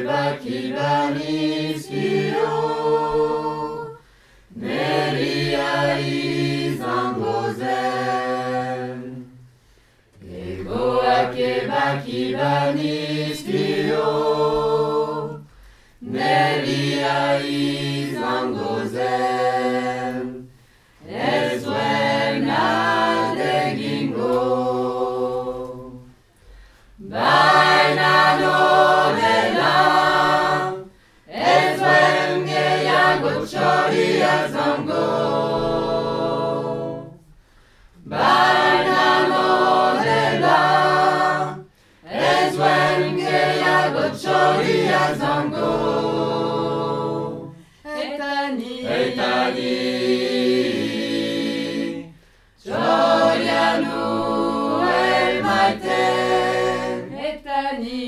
Bakibaniskio Nelia Izangozen Ego ake Bakibaniskio Nelia Izangozen Ezuen aldegingo Baina nodela Ezuen gehiago txoria zango Baina nodela Ezuen gehiago txoria zango Eta ni txoria nuen maiten Eta ni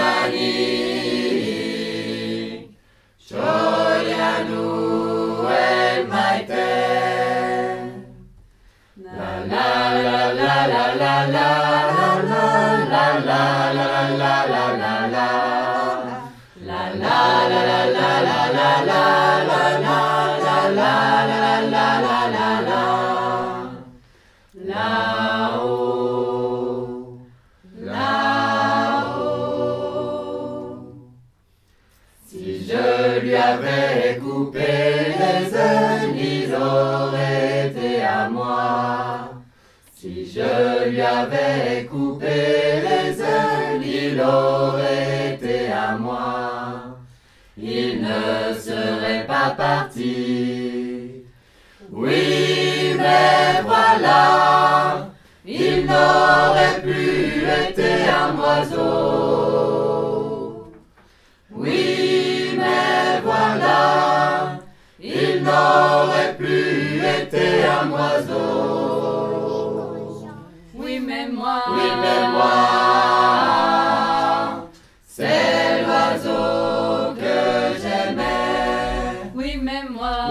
txoria nuen maiten La la la la la la la la la la la la la la la La la la la la la la la la la la la la la la la Là-haut, là-haut. Si je lui avais coupé les ailes, il aurait été à moi. Si je lui avais coupé les ailes, il aurait été à moi. Il ne serait pas parti. Oui, mais voilà, il n'aurait plus été un oiseau. Oui, mais voilà, il n'aurait plus été un oiseau. Oui, mais moi, c'est l'oiseau que j'aimais. Oui, mais moi,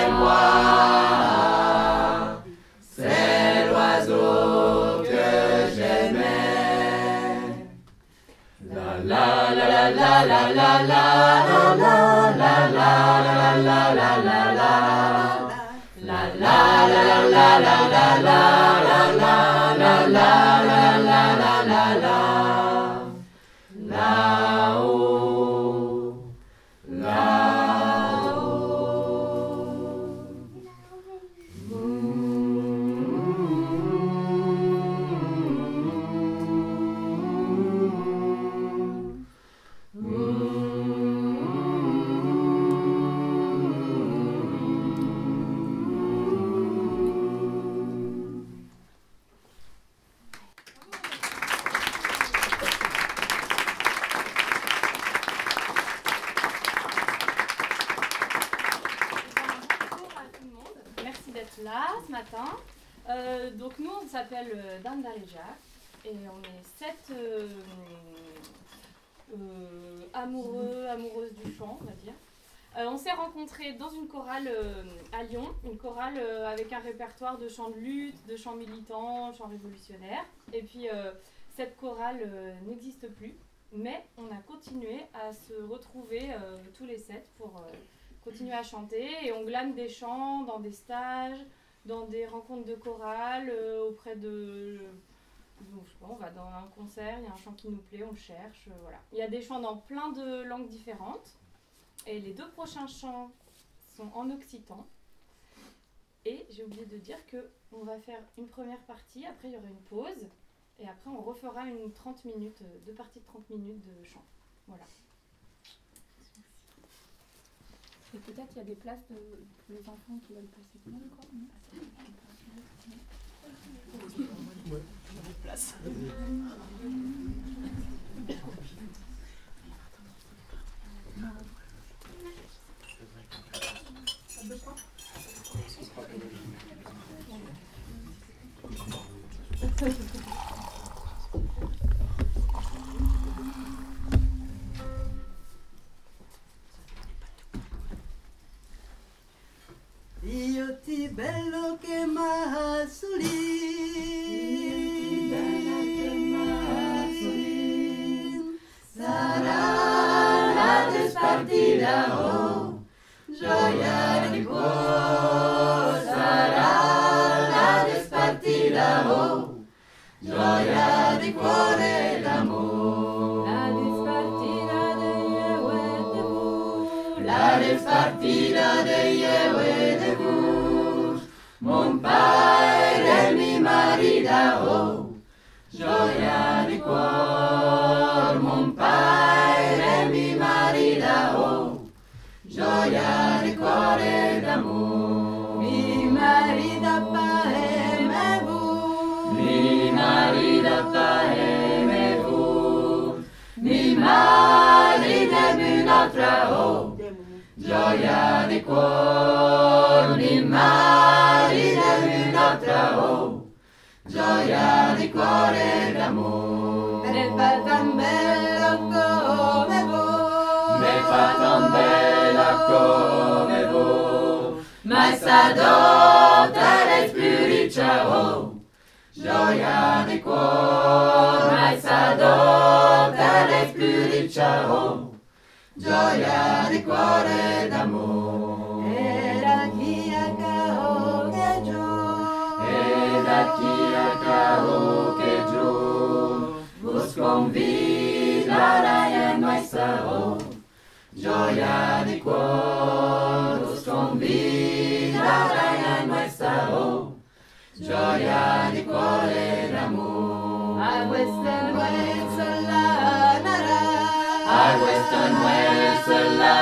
c'est l'oiseau que j'aimais. La la la la la la la la la la la la la la la La la la la la la la la la la la la la la Là-haut, là-haut. Là ce matin. Donc nous on s'appelle Dan Daléja et on est 7 amoureuses du chant, on va dire. On s'est rencontrés dans une chorale à Lyon, une chorale avec un répertoire de chants de lutte, de chants militants, chants révolutionnaires. Et puis cette chorale n'existe plus, mais on a continué à se retrouver tous les 7 pour continuer à chanter et on glane des chants dans des stages, dans des rencontres de chorale, auprès de... Donc, je sais pas, on va dans un concert, il y a un chant qui nous plaît, on le cherche, voilà. Il y a des chants dans plein de langues différentes et les 2 prochains chants sont en occitan. Et j'ai oublié de dire qu'on va faire une première partie, après il y aura une pause et après on refera une 30 minutes, 2 parties de 30 minutes de chant. Voilà. Et peut-être il y a des places pour les enfants qui veulent passer tout le monde, quoi. Ouais, il y a des places. Io ti bello che m'assolin, sarà la marida, oh, gioia di cuore d'amore. La despartida de Yahweh de vos, mon Padre mi marida, oh, gioia di cuore, mon Padre mi marida, oh, gioia di cuore d'amore. Mi marida pa aimez-vous, mi marida pa aimez-vous, mi marida mi notre, oh, gioia di cuore, mi marida mi notre, oh, gioia di cuore d'amore. Ne fa tan bella come voi, ne fa tan bella come voi, ma è sadotta lei più riccia, oh, gioia di cuore, ma è sadotta lei più riccia, oh, gioia di cuore d'amore. E da chi a cao che giù, e da chi a cao che giù, vos convida a nostra, oh, gioia di cuore, vos convida a nostra, oh, gioia di cuore d'amore. A questa nuova la narai, questa nuova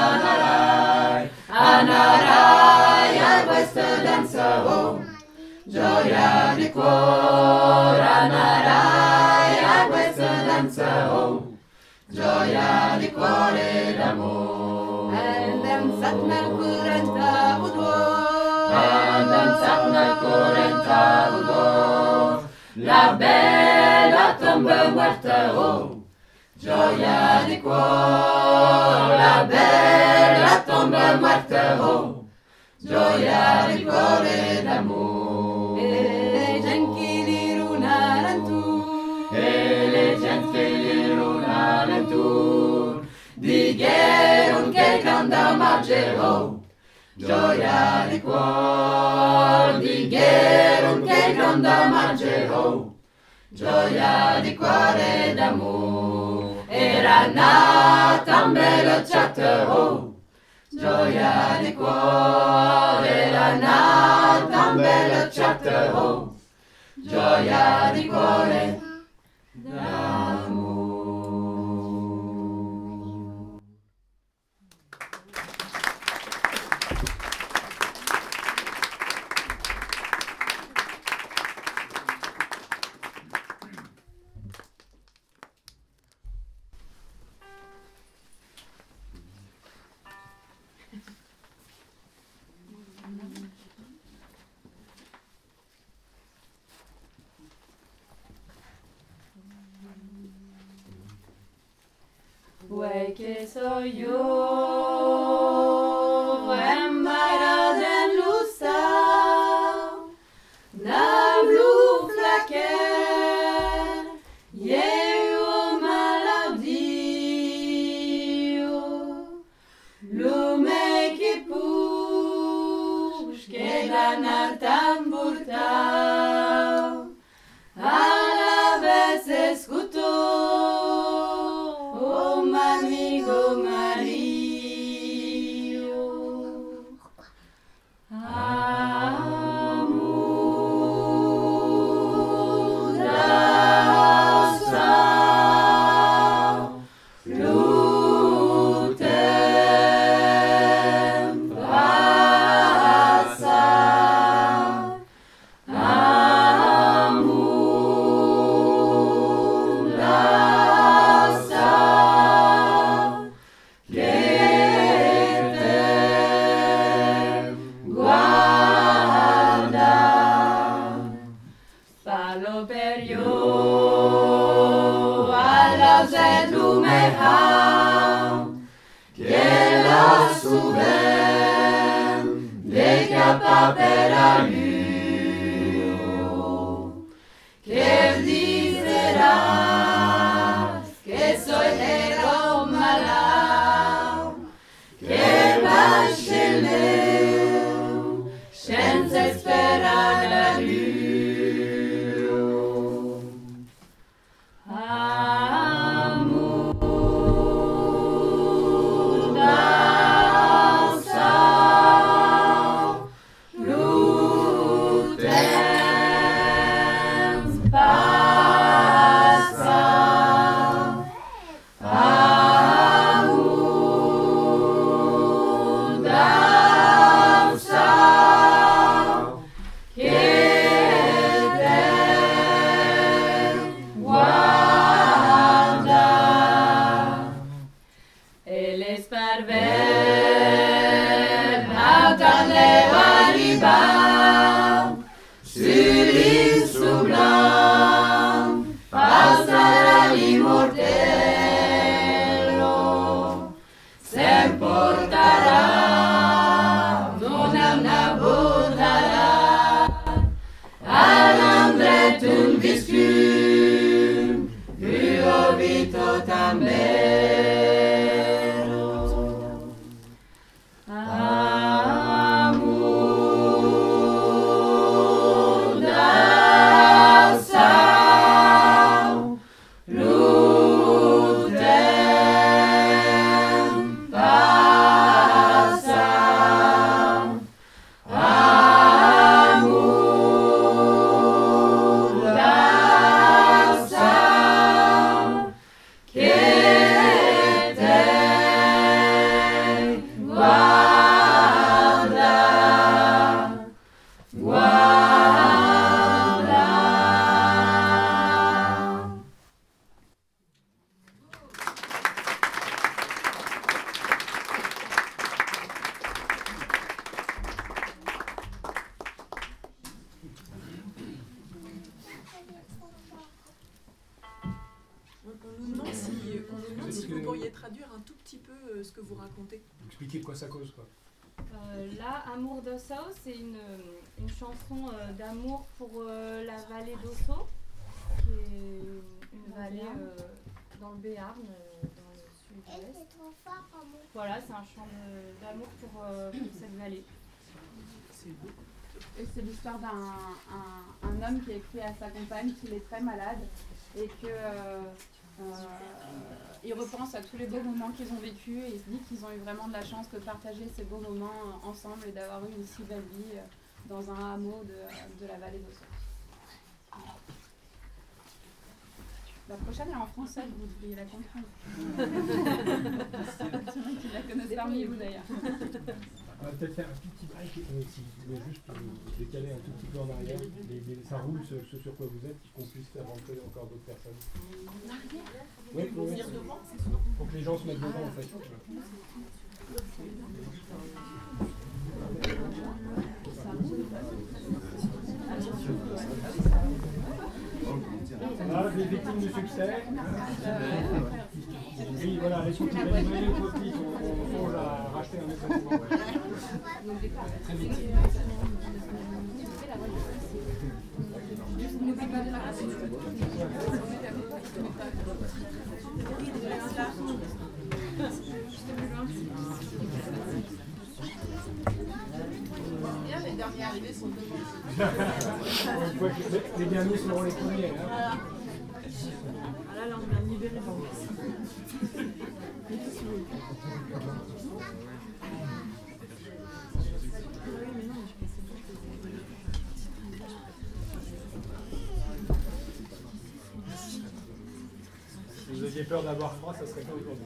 la narai, a questa danza, oh, gioia di cuore, narai, a questa danza, oh, gioia di cuore d'amore. E danzat nel curenta udor, e danzat nel curenta udor, la bella tomba muerta, oh, gioia di cuore, la bella tomba muerta, oh, gioia di cuore d'amore. E le genti di lunaren tu, e le genti di lunaren tu, digheron che grande marge, oh, gioia di cuore, digheron che grande marge, oh, gioia di cuore d'amore. Era nata un bello chat, oh, gioia di cuore, era nata un bello chat, oh, gioia di cuore d'amore. Vuoi che so io, embara den lusta, na blu flaquer, eu maladio, lume que push, que dana tamburtao, a la vez escutou. Amigo Mario, mudança, lutem passa, per la lune, che diserás que soy héroe malade, que bacheleu, senza esperar la lune. Sull'Isso blanc passarà l'immortello, se portarà, non abbonderà, all'andret un viscum, più ovito tambero. Amor da sau, lutem passau. Amor da sau, che te guarda, guarda. On nous demande si vous pourriez traduire un tout petit peu ce que vous racontez. Expliquer de quoi ça cause, quoi. Là, Amour d'Osso, c'est une chanson d'amour pour la vallée d'Osso, qui est une vallée dans le Béarn, dans le sud-ouest. Voilà, c'est un chant d'amour pour cette vallée. Et c'est l'histoire d'un homme qui a écrit à sa compagne qu'il est très malade et que il repense à tous les beaux moments qu'ils ont vécus et il se dit qu'ils ont eu vraiment de la chance de partager ces beaux moments ensemble et d'avoir eu une si belle vie dans un hameau de la vallée d'Osso. La prochaine est en français, vous devriez la comprendre. C'est vrai qu'ils la connaissent parmi vous d'ailleurs. On va peut-être faire un tout petit break si vous voulez juste décaler un tout petit peu en arrière. Ça roule ce sur quoi vous êtes, qu'on puisse faire rentrer encore d'autres personnes. Oui, oui. Faut que les gens se mettent devant en fait. Voilà, les victimes du succès. Oui, voilà, les cookies, les cookies, on a racheté un mécanisme. Très vite. Les derniers arrivés sont devant. Les derniers seront les premiers. Hein. Ah là, on vient de libérer Si vous aviez peur d'avoir froid, ça serait pas aujourd'hui.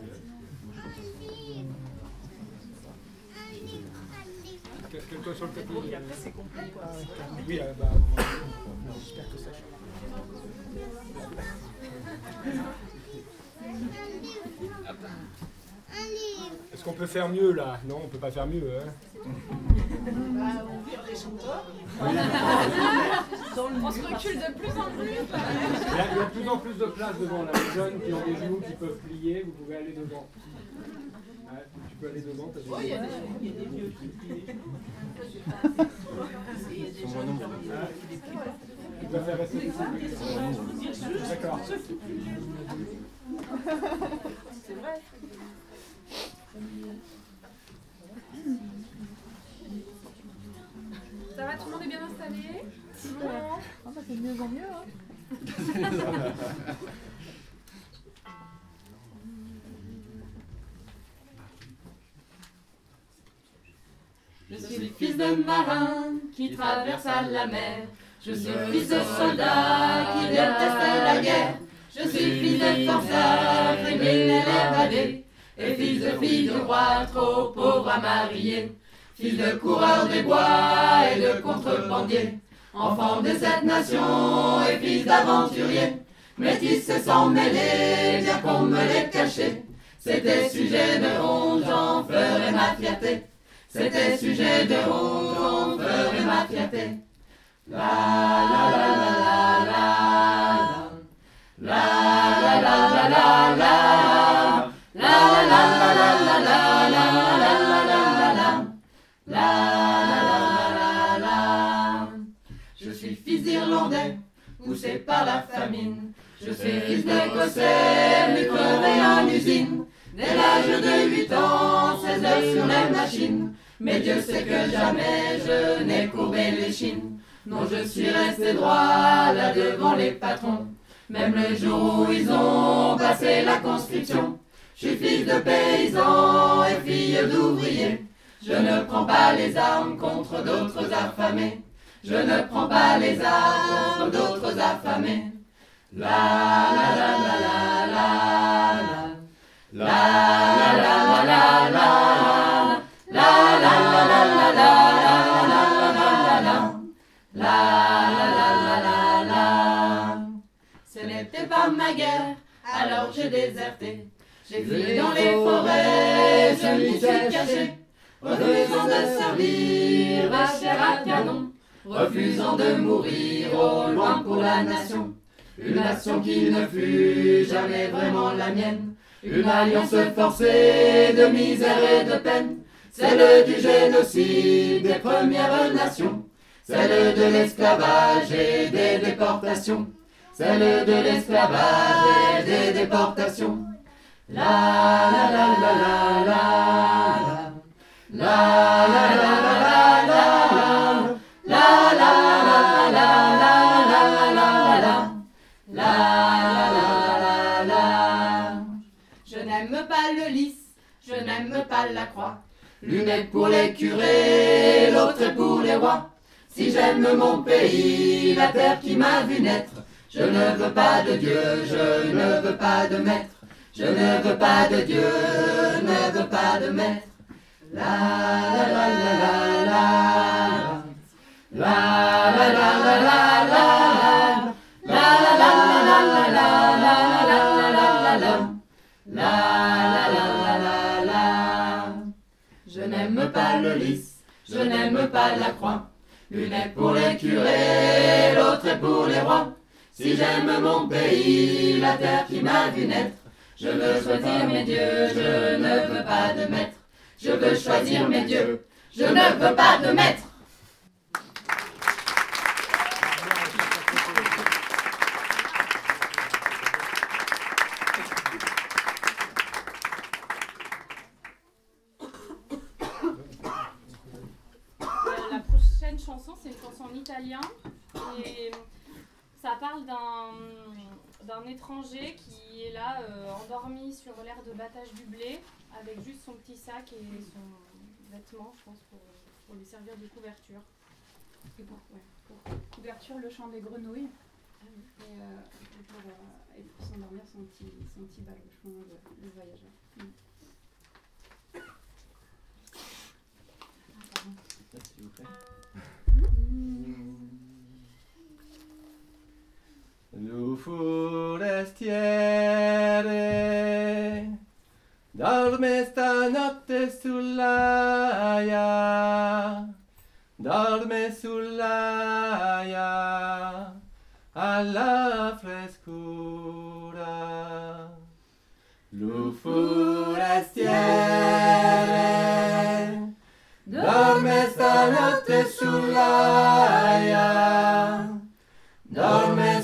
Quelqu'un sur le tapis. Et après, c'est complet, quoi. Oui, j'espère que ça change. Est-ce qu'on peut faire mieux là? Non, on peut pas faire mieux. Hein. On vire les chanteurs. On se recule de plus en plus. Il y a de plus en plus de place devant là. Les jeunes qui ont des genoux qui peuvent plier, vous pouvez aller devant. Ouais, tu peux aller devant. Oui, il y a des vieux qui plient. Il y a des jeunes qui plient. Tu peux faire rester ici. D'accord. C'est vrai. Ça va, tout le monde est bien installé? Ça fait de mieux en mieux. Hein. Je suis le fils de marin qui traversa la mer. Je suis fils de soldat qui déteste la guerre. Je suis fils de forçat, criminel évadé. Et fils de fille de roi, trop pauvre à marier. Fils de coureur des bois et de contrebandier. Enfant de cette nation et fils d'aventurier. Métis sans mêler, bien qu'on me l'ait caché. C'était sujet de honte, j'en ferais ma fierté. C'était sujet de honte, j'en ferais ma fierté. Je suis fils d'Irlandais, poussé par la famine. Je suis fils d'Écossais, mais crevé en usine. Dès l'âge de 8 ans, 16 heures sur les machines. Mais Dieu sait que jamais je n'ai courbé les chines. Non, je suis resté droit là devant les patrons. Même le jour où ils ont passé la conscription. Je suis fils de paysan et fille d'ouvrier. Je ne prends pas les armes contre d'autres affamés. Je ne prends pas les armes contre d'autres affamés. La la la la la la la la la la la la la la la la la la la la. Ce n'était pas ma guerre, alors j'ai déserté. J'ai fui dans les forêts, je m'y suis caché, refusant de servir ma chair à canon, refusant de mourir au loin pour la nation. Une nation qui ne fut jamais vraiment la mienne, une alliance forcée de misère et de peine, celle du génocide des Premières Nations, celle de l'esclavage et des déportations, celle de l'esclavage et des déportations. La la la la la la la la la la la la la la la la la. Je n'aime pas le lys, je n'aime pas la croix. L'une est pour les curés, l'autre est pour les rois. Si j'aime mon pays, la terre qui m'a vu naître, je ne veux pas de Dieu, je ne veux pas de maître. Je ne veux pas de Dieu, je ne veux pas de maître. La la la la la la la la la la la la la la la la. Je n'aime pas le lys, je n'aime pas la croix. L'une est pour les curés, l'autre est pour les rois. Si j'aime mon pays, la terre qui m'a vu naître, je veux choisir mes dieux, je ne veux pas de maître. Je veux choisir mes dieux, je ne veux pas de maître. La prochaine chanson, c'est une chanson en italien et ça parle d'un étranger qui est là endormi sur l'aire de battage du blé avec juste son petit sac et son vêtement, je pense, pour lui servir de couverture. Et pour couverture, le chant des grenouilles. Et pour s'endormir, son petit baluchon de voyageur. S'il vous plaît. Lu forestiere dorme stanotte sull'aia, dorme sull'aia alla frescura. Lu forestiere dorme stanotte sull'aia, dorme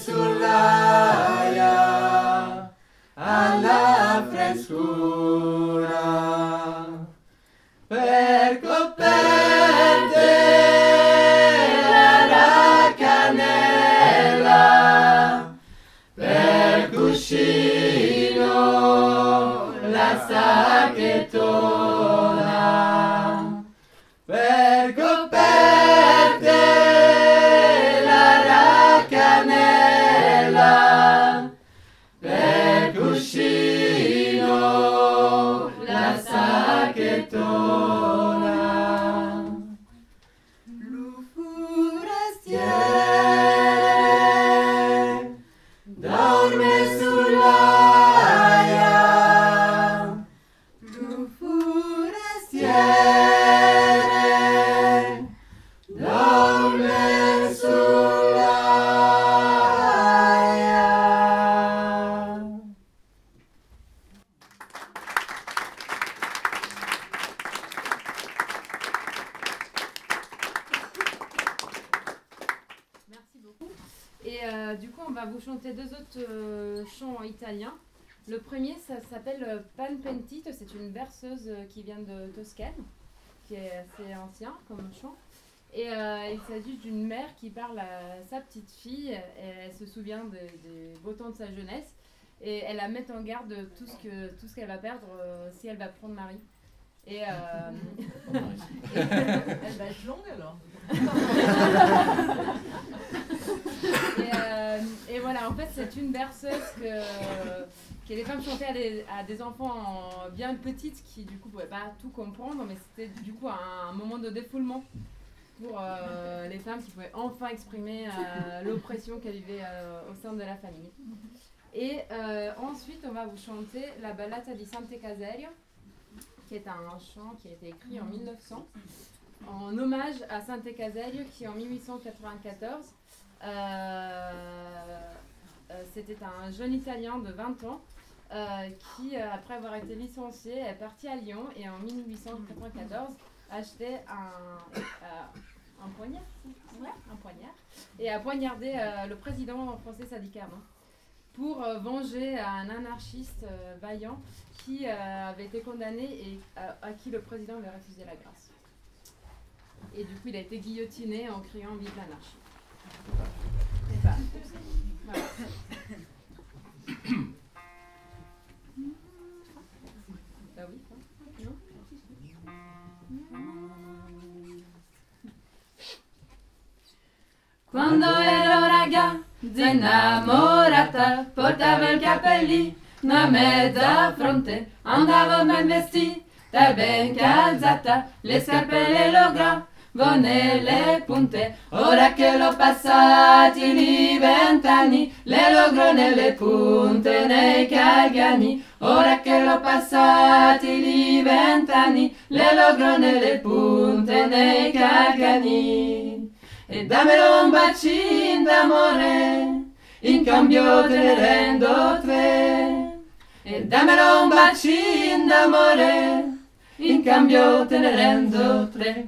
sull'aia alla frescura. Per coperte la cannella, per cuscino la sacchettona, per coperte la cannella, per cuscino Et du coup, on va vous chanter deux autres chants italiens. Le premier, ça s'appelle Pan Pentito, c'est une berceuse qui vient de Toscane, qui est assez ancien comme chant. Et il s'agit d'une mère qui parle à sa petite fille, et elle se souvient des beaux temps de sa jeunesse, et elle la met en garde de tout ce qu'elle va perdre si elle va prendre mari. Et Elle va être longue alors. Et voilà, en fait, c'est une berceuse que les femmes chantaient à des enfants bien petites qui, du coup, ne pouvaient pas tout comprendre, mais c'était, du coup, un moment de défoulement pour les femmes qui pouvaient enfin exprimer l'oppression qu'elles vivaient au sein de la famille. Et ensuite, on va vous chanter la Ballata di Sante Caserio, qui est un chant qui a été écrit en 1900, en hommage à Sante Caserio, qui en 1894, c'était un jeune Italien de 20 ans qui, après avoir été licencié, est parti à Lyon et en 1894 achetait un poignard, un poignard, et a poignardé le président français Sadi Carnot pour venger un anarchiste vaillant qui avait été condamné et à qui le président avait refusé la grâce. Et du coup, il a été guillotiné en criant « Vive l'anarchie ». Voilà. Bah oui, non ? Quando ero ragazza innamorata, portavo il cappellino mezza fronte, andavo ben vestita e ben calzata, le scarpe e lo gravo nelle punte. Ora che l'ho passati i 20 anni, le logro nelle punte nei calgani. Ora che l'ho passati i 20 anni, le logro nelle punte nei calgani. E dammelo un bacino d'amore, in cambio te ne rendo 3. E dammelo un bacino d'amore, in cambio te ne rendo 3.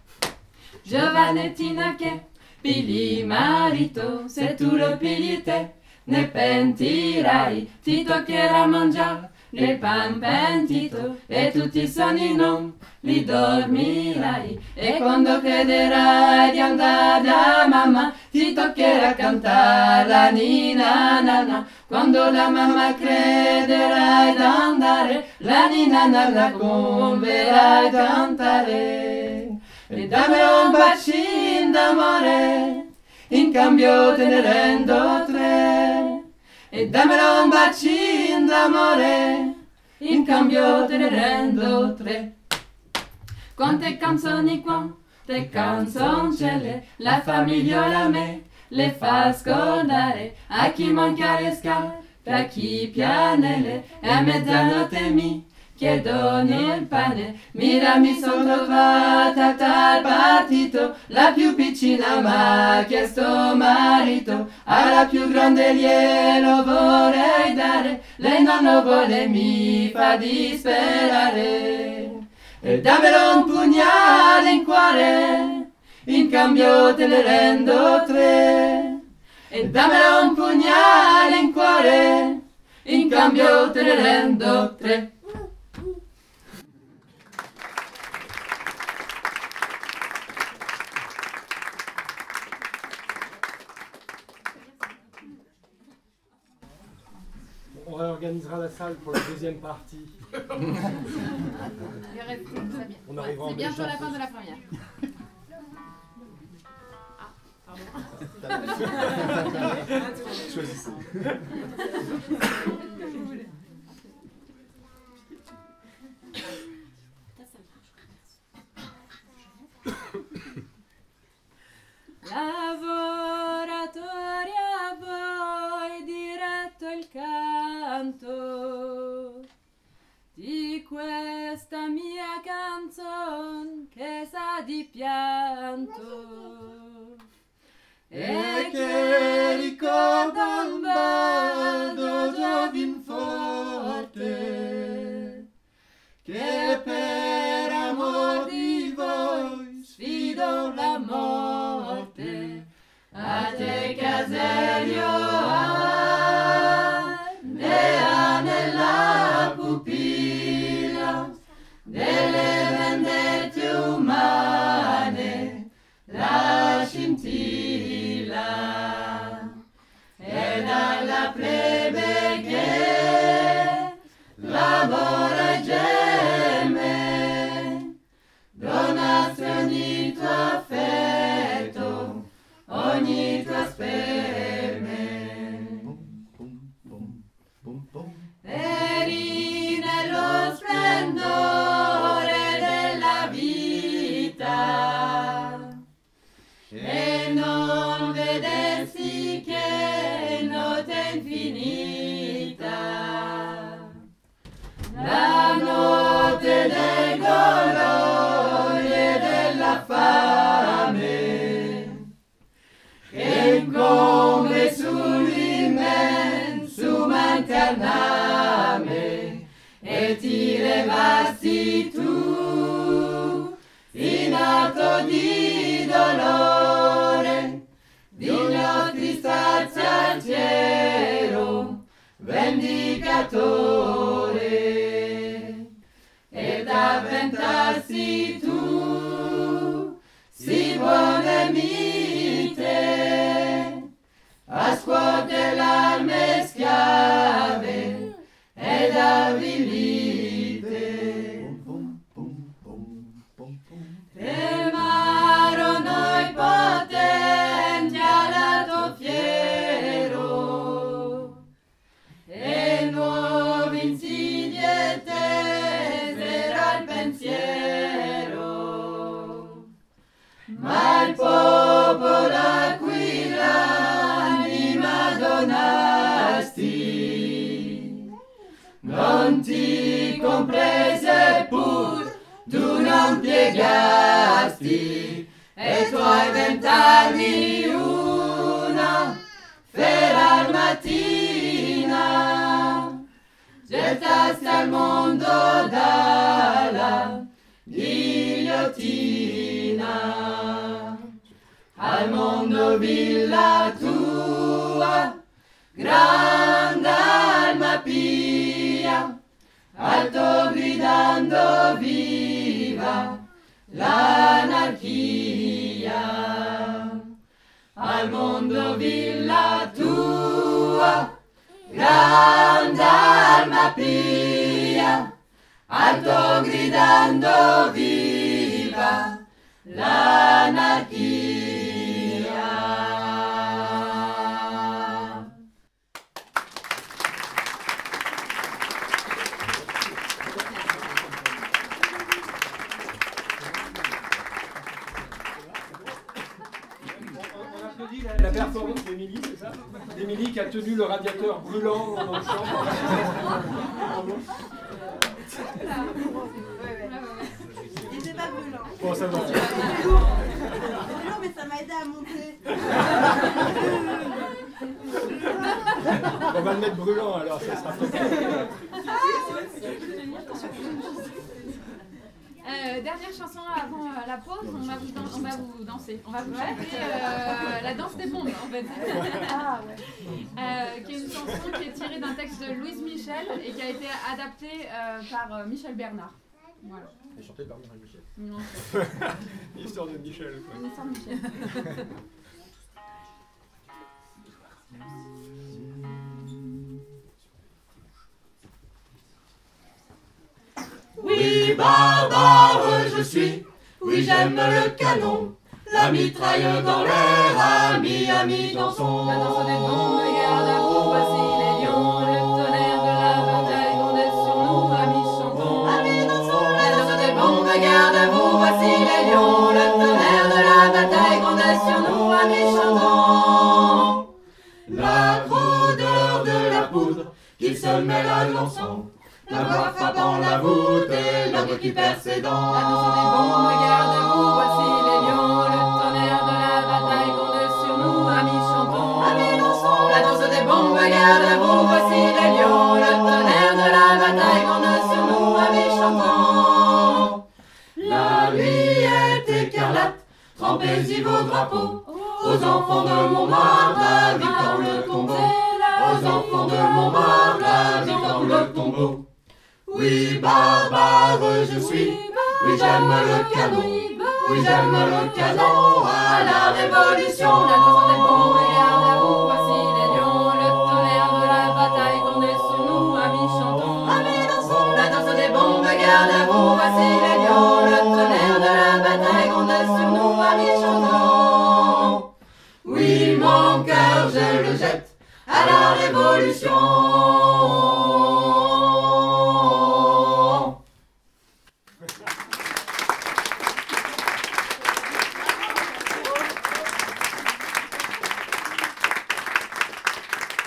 Giovanettina che pigli marito, se tu lo pigli te ne pentirai, ti toccherà mangiare il pan pentito e tutti i sogni non li dormirai. E quando crederai di andare da mamma, ti toccherà cantare la nina nana. Quando da mamma crederai d'andare, la nina nana converai cantare. E dammelo un bacino d'amore, in cambio te ne rendo 3. E dammelo un bacino d'amore, in cambio te ne rendo 3. Quante canzoni, quante canzoncelle, la famigliola a me le fa scordare. A chi manca le scarpe, a chi pianele, e a mezzanotte mi chiedono il pane. Mira, mi son trovata tal partito, la più piccina m'ha chiesto marito, alla più grande glielo vorrei dare, lei non lo vuole, mi fa disperare. E dammelo un pugnale in cuore, in cambio te ne rendo 3. E dammelo un pugnale in cuore, in cambio te ne rendo 3. On réorganisera la salle pour la deuxième partie. On arrivera en C'est bientôt décembre. la fin de la première. Choisissez. Lavoratori a voi diretto il canto di questa mia canzone che sa di pianto e che ricorda un baldo giovin forte che per amor di voi sfido la morte. A te casella dea nella pupilla delle vendette umane la scintilla e dalla plebe che lavora e geme donazioni tuo affetto ogni tua sperme eri nello splendore della vita e non vedessi che notte infinita la notte dei dolori e della fame che incombe sull'immenso mancaname e ti levasti tu in atto di dolore digno stazza al cielo vendicatore ed avventarsi tu si buone mite a scuote l'arme schiave ed avvilite tremarono i potenti all'atto fiero e nuovi insidie tesero al pensiero ma il popolo a cui l'anima donasti non ti comprese pur tu non piegasti e tuoi 20 anni una feral mattina gettasti al mondo dalla ghigliottina al mondo villa tua grande alma pia alto gridando viva l'anarchia al mondo villa tua grande alma pia alto gridando viva l'anarchia. La performance d'Émilie, c'est ça? Émilie qui a tenu le radiateur brûlant dans le champ. Il était pas brûlant. Bon, ça va. Non, mais ça m'a aidé à monter. On va le mettre brûlant alors, ça sera peut-être. Dernière chanson avant la pause, on va vous danser. On va vous chanter la danse des bombes en fait. Ah ouais. Qui est une chanson qui est tirée d'un texte de Louise Michel et qui a été adaptée par Michel Bernard. Voilà. Et chanté par Michel Michel. Non, L'histoire de Michel. Quoi. une histoire de Michel. Oui, barbare je suis, oui j'aime le canon, la mitraille dans l'air, ami, ami dans son. La danse des bombes, garde à vous, voici les lions, le tonnerre de la bataille grondait sur nous, amis chantons. Amis dansons, la danse des bombes, garde à vous, voici les lions, le tonnerre de la bataille grondait sur nous, amis chantons. La rôdeur de la poudre, qui seul mêle à l'encens. La voix frappant la voûte et l'homme qui perd ses dents. La danse des bombes, garde à vous, voici les lions, le tonnerre de la bataille grondait sur nous, amis chantons. Amis dansons, la danse des bombes, garde à vous, voici les lions, le tonnerre de la bataille grondait sur nous, amis chantons. La nuit est écarlate, trempez-y vos drapeaux. Aux enfants de Montmartre, habitant le j'aime le canon. Oui, j'aime le canon à la Révolution. La danse des bombes, garde à vous, voici les lions. Le tonnerre de la bataille grondait sur nous, amis chantons. Amis dansons, la danse des bombes, garde à vous, voici les lions. Le tonnerre de la bataille grondait sur nous, amis chantons. Oui, mon cœur, je le jette à la Révolution.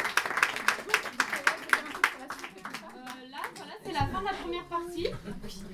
Là, voilà, c'est la fin de la première partie.